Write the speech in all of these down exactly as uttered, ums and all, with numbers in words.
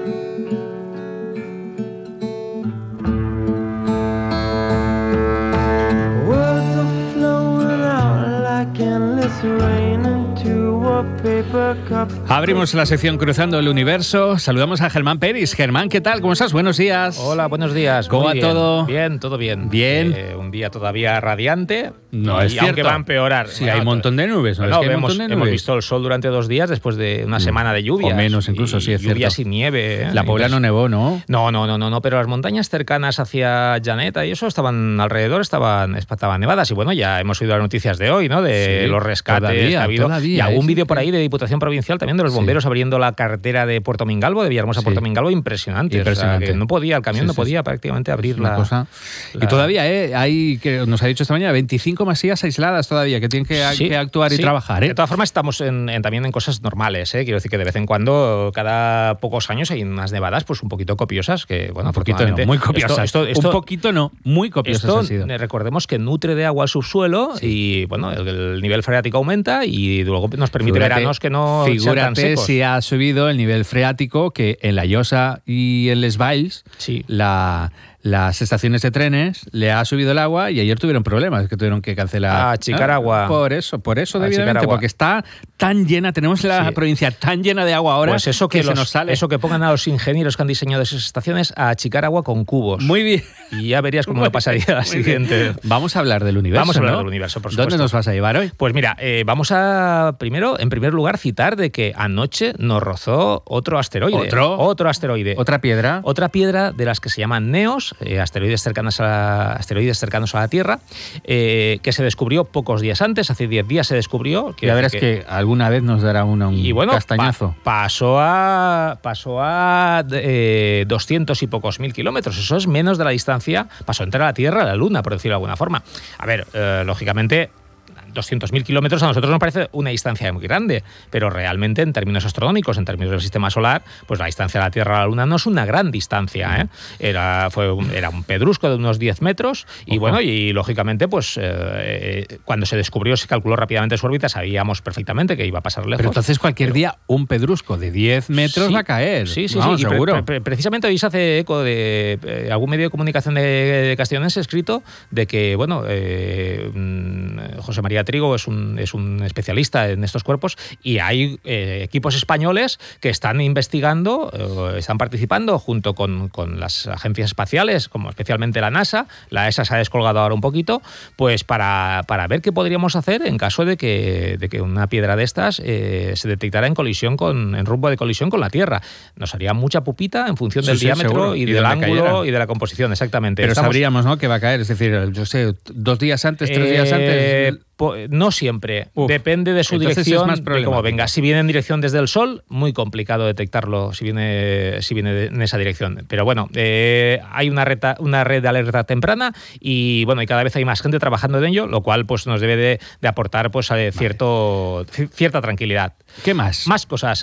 Abrimos la sección Cruzando el Universo. Saludamos a Germán Peris. Germán, ¿qué tal? ¿Cómo estás? Buenos días. Hola, buenos días. ¿Cómo va todo? Bien, todo bien. Bien. Eh, un día todavía radiante. No, y es cierto. Aunque va a empeorar. Sí, hay un montón de nubes. ¿No? Bueno, Es que hay un hemos, montón de hemos nubes. visto el sol durante dos días después de una semana de lluvias. O menos incluso, y, sí, es cierto. Lluvias y nieve. ¿eh? La Pobla no nevó, ¿no? No, no, no, no, no, pero las montañas cercanas hacia Llaneta y eso estaban alrededor, estaban, estaban nevadas. Y bueno, ya hemos oído las noticias de hoy, ¿no? De Sí, los rescates todavía, que ha habido. todavía, y algún ¿eh? vídeo por ahí de Diputación Provincial también de los bomberos Sí. abriendo la carretera de Puerto Mingalvo, de Villahermosa a Sí. Puerto Mingalvo, impresionante. Impresionante. O sea, que no podía, el camión Sí, no sí, podía sí. prácticamente abrir Es una la, cosa. la- Y todavía, ¿eh? Hay, que nos ha dicho esta mañana, veinticinco masías aisladas todavía, que tienen que, Sí, que actuar y sí. trabajar, ¿eh? De todas formas, estamos en, en- también en cosas normales, ¿eh? Quiero decir que de vez en cuando, cada pocos años, hay unas nevadas pues un poquito copiosas, que bueno, Un poquito no, afortunadamente, muy copiosas. Esto, esto, esto- Un poquito no, muy copiosas Esto, han sido. eh, recordemos que nutre de agua al subsuelo y bueno, el, el nivel freático aumenta y luego nos permite Figúrate- veranos que no sean tan Figúrate secos. si ha subido el nivel freático que en la Llosa y en Les Valls, Sí. la, las estaciones de trenes le ha subido el agua y ayer tuvieron problemas, que tuvieron que cancelar. A achicar Ah, agua. Por eso, por eso A debidamente, achicar agua. porque está tan llena, tenemos la Sí. provincia tan llena de agua ahora Pues eso que, se los- nos sale. eso que pongan a los ingenieros que han diseñado esas estaciones a achicar agua con cubos. Muy bien. Y ya verías cómo Muy lo pasaría la bien, muy siguiente. bien. Vamos a hablar del universo. Vamos a hablar ¿no? del universo, por ¿Dónde supuesto. nos vas a llevar hoy? Pues mira, eh, vamos a primero, en primer lugar, citar de que anoche nos rozó otro asteroide. ¿Otro? Otro asteroide. ¿Otra piedra? Otra piedra de las que se llaman NEOS, eh, asteroides, cercanos a la, asteroides cercanos a la Tierra, eh, que se descubrió pocos días antes, hace diez días se descubrió. Ya quiero verás decir que, alguna vez nos dará una, un y bueno, castañazo. pa- pasó a pasó a eh, doscientos y pocos mil kilómetros. Eso es menos de la distancia. Pasó entre la Tierra y la Luna, por decirlo de alguna forma. A ver, eh, lógicamente, doscientos mil kilómetros a nosotros nos parece una distancia muy grande, pero realmente en términos astronómicos, en términos del sistema solar, pues la distancia de la Tierra a la Luna no es una gran distancia, ¿eh? Era, fue un, era un pedrusco de unos diez metros y Ojo. bueno, y lógicamente pues eh, cuando se descubrió, se calculó rápidamente su órbita, sabíamos perfectamente que iba a pasar lejos. Pero entonces cualquier día un pedrusco de diez metros Sí, va a caer. Sí, sí, Vamos, sí. Y pre- seguro. pre- pre- precisamente hoy se hace eco de eh, algún medio de comunicación de, de castellonense escrito de que, bueno, eh, mm, José María Trigo es un, es un especialista en estos cuerpos y hay eh, equipos españoles que están investigando, eh, están participando junto con, con las agencias espaciales, como especiallte la NASA. La E S A se ha descolgado ahora un poquito, pues para, para ver qué podríamos hacer en caso de que, de que una piedra de estas eh, se detectara en colisión con, en rumbo de colisión con la Tierra. Nos haría mucha pupita en función Sí, del sí, diámetro seguro. y, Y del donde ángulo cayera. y de la composición, exactamente. Pero Estamos- sabríamos, ¿no?, que va a caer. Es decir, yo sé, dos días antes, tres días eh, antes. po- no siempre. Uf, Depende de su entonces es dirección, más de cómo problemático. venga. Si viene en dirección desde el Sol, muy complicado detectarlo si viene, si viene de- en esa dirección. Pero bueno, eh, hay una, reta- una red de alerta temprana y bueno, y cada vez hay más gente trabajando en ello, lo cual pues nos debe de, de aportar pues eh, cierto, ci- cierta tranquilidad. ¿Qué más? Más cosas.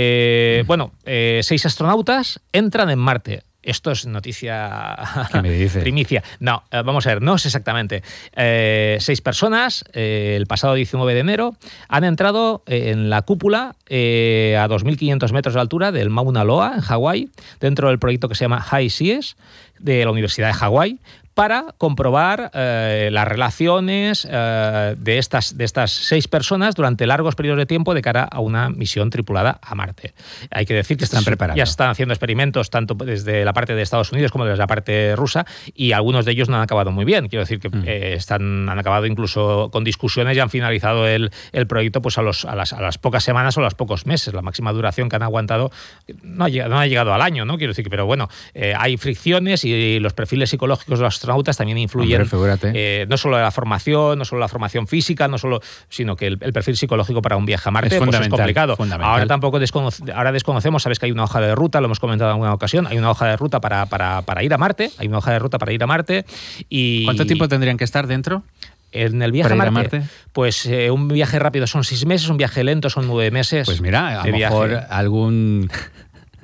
Eh, bueno, eh, seis astronautas entran en Marte. Esto es noticia ¿Qué me dices? primicia. No, eh, vamos a ver, no es exactamente. Eh, seis personas, eh, el pasado diecinueve de enero, han entrado en la cúpula eh, a dos mil quinientos metros de altura del Mauna Loa, en Hawái, dentro del proyecto que se llama High Seas, de la Universidad de Hawái, para comprobar eh, las relaciones eh, de, estas, de estas seis personas durante largos periodos de tiempo de cara a una misión tripulada a Marte. Hay que decir que Están estos- preparando. ya se están haciendo experimentos tanto desde la parte de Estados Unidos como desde la parte rusa y algunos de ellos no han acabado muy bien. Quiero decir que Mm. eh, están, han acabado incluso con discusiones y han finalizado el, el proyecto pues a, los, a, las, a las pocas semanas o a los pocos meses. La máxima duración que han aguantado no ha llegado, no ha llegado al año, ¿no? Quiero decir que, pero bueno, eh, hay fricciones y los perfiles psicológicos de los astronautas también influyen. Hombre, figúrate. eh, no solo la formación, no solo la formación física, no solo, sino que el, el perfil psicológico para un viaje a Marte Es pues, es fundamental, complicado. fundamental. Ahora tampoco desconoce- ahora desconocemos, sabes que hay una hoja de ruta, lo hemos comentado en alguna ocasión, hay una hoja de ruta para, para, para ir a Marte, hay una hoja de ruta para ir a Marte y ¿Cuánto tiempo tendrían que estar dentro? en el viaje para a ir a Marte, Marte? pues eh, un viaje rápido son seis meses, un viaje lento son nueve meses. Pues mira, a de lo viaje. mejor algún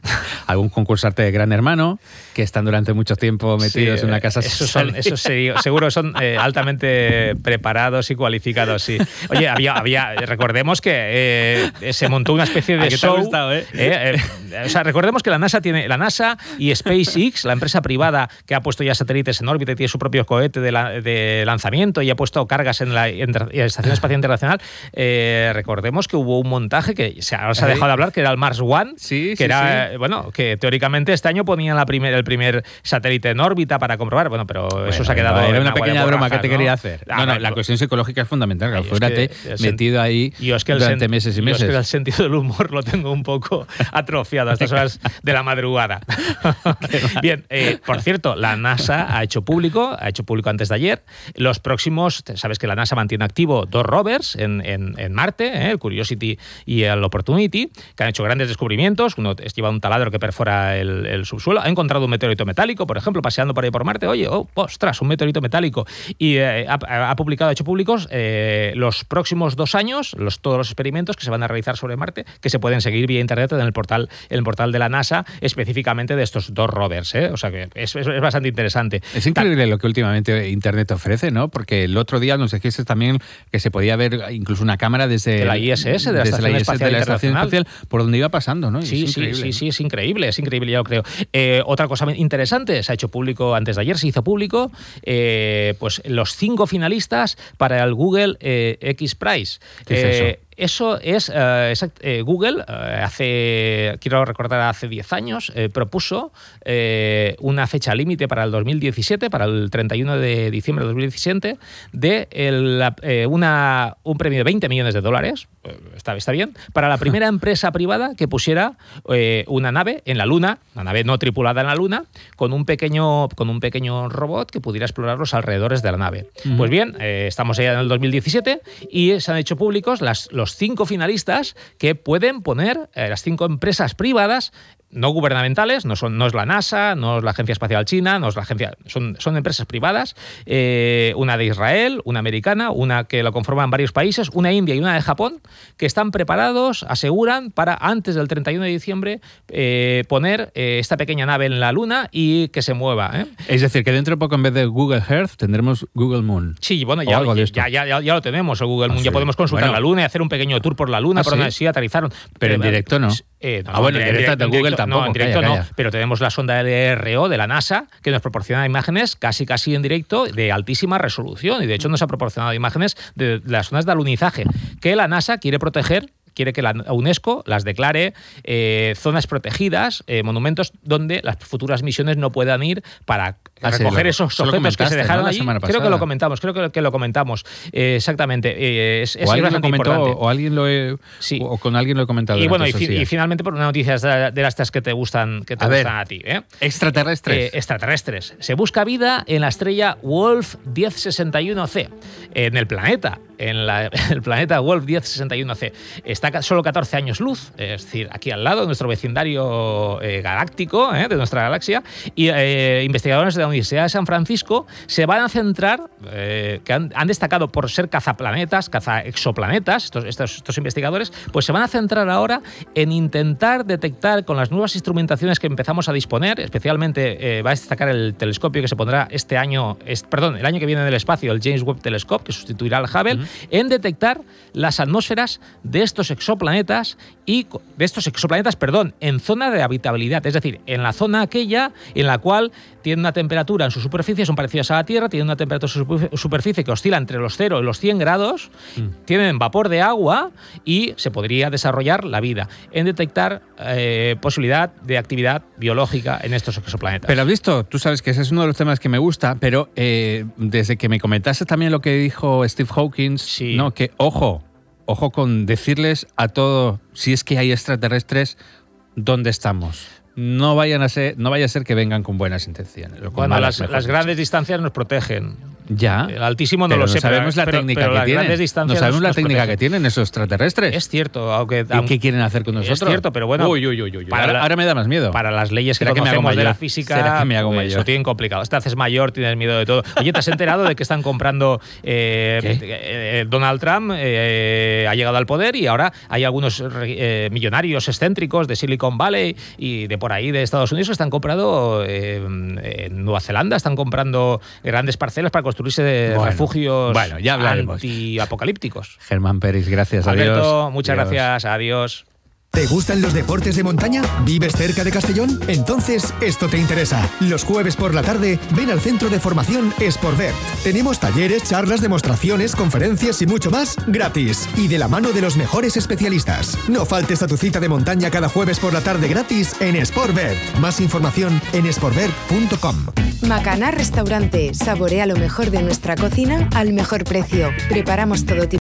algún concursante de Gran Hermano, que están durante mucho tiempo metidos sí, en una casa. Esos son, esos seguro son eh, altamente preparados y cualificados, sí. Oye, había, había recordemos que eh, se montó una especie de show. Gustado, ¿eh? Eh, eh, o sea, recordemos que la NASA tiene la NASA y SpaceX, la empresa privada que ha puesto ya satélites en órbita y tiene su propio cohete de, la, de lanzamiento y ha puesto cargas en la, en la Estación Espacial Internacional. Eh, recordemos que hubo un montaje que se, ahora se ha dejado de hablar, que era el Mars One, sí, que sí, era, sí. bueno, que teóricamente este año ponían la primer, el primer satélite en órbita para comprobar, bueno, pero bueno, eso se ha quedado. Era una pequeña broma que te ¿no? quería hacer. No, no, la cuestión psicológica es fundamental. Claro, fíjate, es que metido ahí es que durante meses y meses. Yo es que el sentido del humor lo tengo un poco atrofiado a estas horas de la madrugada. Bien, eh, por cierto, la NASA ha hecho público, ha hecho público antes de ayer, los próximos, sabes que la NASA mantiene activo dos rovers en, en, en Marte, eh, el Curiosity y el Opportunity, que han hecho grandes descubrimientos. Uno lleva un taladro que perfora el, el subsuelo, ha encontrado un meteorito metálico, por ejemplo, paseando por ahí por Marte, oye, oh, ostras, un meteorito metálico. Y eh, ha, ha publicado, ha hecho públicos eh, los próximos dos años, los, todos los experimentos que se van a realizar sobre Marte, que se pueden seguir vía internet en el portal, en el portal de la NASA, específicamente de estos dos rovers, ¿eh? O sea que es, es, es bastante interesante. Es increíble lo que últimamente Internet ofrece, ¿no? Porque el otro día nos dijiste también que se podía ver incluso una cámara desde de la I S S, de la, Estación, la Espacial de la Estación Espacial, por donde iba pasando, ¿no? Sí, sí, sí, sí, es increíble, es increíble, ya lo creo. Eh, otra cosa interesante, se ha hecho público antes de ayer, se hizo público, eh, pues los cinco finalistas para el Google eh, X Prize. ¿Qué es eh, eso? Eso es, uh, exact, eh, Google, uh, hace, quiero recordar, hace diez años, eh, propuso eh, una fecha límite para el dos mil diecisiete, para el treinta y uno de diciembre de dos mil diecisiete, de el, eh, una, un premio de veinte millones de dólares, eh, está, está bien, para la primera empresa privada que pusiera eh, una nave en la Luna, una nave no tripulada en la Luna, con un pequeño, con un pequeño robot que pudiera explorar los alrededores de la nave. Uh-huh. Pues bien, eh, estamos ya en el dos mil diecisiete y se han hecho públicos las, los los cinco finalistas que pueden poner eh, las cinco empresas privadas no gubernamentales, no, son, no es la NASA, no es la Agencia Espacial China, no es la agencia, son, son empresas privadas, eh, una de Israel, una americana, una que lo conforman varios países, una india y una de Japón, que están preparados, aseguran, para antes del treinta y uno de diciembre eh, poner eh, esta pequeña nave en la Luna y que se mueva. ¿eh? Es decir, que dentro de poco, en vez de Google Earth, tendremos Google Moon. Sí, bueno, ya, ya, ya, ya, ya lo tenemos, el Google Moon. Ah, sí. Ya podemos consultar bueno. la Luna y hacer un pequeño tour por la Luna, ¿Ah, por sí? donde sí aterrizaron. Pero, pero en directo no. Eh, no, ah, bueno, en directo de Google directo, tampoco. No, en directo calla, no, calla. pero tenemos la sonda L R O de la NASA que nos proporciona imágenes casi casi en directo de altísima resolución y de hecho nos ha proporcionado imágenes de, de las zonas de alunizaje que la NASA quiere proteger. Quiere que la UNESCO las declare eh, zonas protegidas, eh, monumentos donde las futuras misiones no puedan ir para ah, recoger sí, esos objetos que se dejaron ¿no? allí. Creo que lo comentamos, creo que, que lo comentamos. Eh, exactamente. Eh, es, o es alguien lo comentó, importante. o alguien lo he, sí. o con alguien lo he comentado. Y bueno, y, fi y finalmente por una noticia de, de las que te gustan, que te a gustan ver, a ti. ¿eh? Extraterrestres. Eh, extraterrestres. Se busca vida en la estrella Wolf diez sesenta y uno C, en el planeta. En la, el planeta Wolf diez sesenta y uno C. Está solo catorce años luz, es decir, aquí al lado, de nuestro vecindario eh, galáctico, eh, de nuestra galaxia, y eh, investigadores de la Universidad de San Francisco se van a centrar, eh, que han, han destacado por ser cazaplanetas, cazaexoplanetas, estos, estos, estos investigadores, pues se van a centrar ahora en intentar detectar con las nuevas instrumentaciones que empezamos a disponer, especialmente eh, va a destacar el telescopio que se pondrá este año, es, perdón, el año que viene en el espacio, el James Webb Telescope, que sustituirá al Hubble, uh-huh. en detectar las atmósferas de estos exoplanetas y de estos exoplanetas, perdón, en zona de habitabilidad, es decir, en la zona aquella en la cual tiene una temperatura en su superficie, son parecidas a la Tierra, tienen una temperatura en su superficie que oscila entre los cero y los cien grados, mm. tienen vapor de agua y se podría desarrollar la vida en detectar eh, posibilidad de actividad biológica en estos exoplanetas. Pero has visto, tú sabes que ese es uno de los temas que me gusta, pero eh, desde que me comentaste también lo que dijo Steve Hawking, sí. no, que ojo, ojo con decirles a todo, si es que hay extraterrestres, ¿dónde estamos? No vayan a ser, no vaya a ser que vengan con buenas intenciones. Con bueno, las, las grandes distancias nos protegen. Ya. El altísimo no pero lo sé, no sabemos pero, la técnica pero, pero que tienen. No sabemos nos, la nos técnica protegen. que tienen esos extraterrestres. Es cierto, aunque, ¿Y qué quieren hacer con nosotros? Es cierto, pero bueno. Uy, uy, uy, uy. Ahora, la, ahora me da más miedo. Para las leyes que, que conocemos de la física, ¿Será que me hago mayor? Eso tienen complicado. Te haces mayor, tienes miedo de todo. Oye, ¿te has enterado de que están comprando eh, eh, Donald Trump eh, ha llegado al poder y ahora hay algunos eh, millonarios excéntricos de Silicon Valley y de por ahí de Estados Unidos están comprando, eh, en Nueva Zelanda están comprando grandes parcelas para construirse bueno, refugios bueno, ya hablaremos. antiapocalípticos. Germán Peris, gracias. Alberto, adiós. muchas Adiós. gracias. Adiós. ¿Te gustan los deportes de montaña? ¿Vives cerca de Castellón? Entonces esto te interesa. Los jueves por la tarde ven al centro de formación Sportvert. Tenemos talleres, charlas, demostraciones, conferencias y mucho más gratis. Y de la mano de los mejores especialistas. No faltes a tu cita de montaña cada jueves por la tarde gratis en Sportvert. Más información en sportvert punto com. Macaná Restaurante. Saborea lo mejor de nuestra cocina al mejor precio. Preparamos todo tipo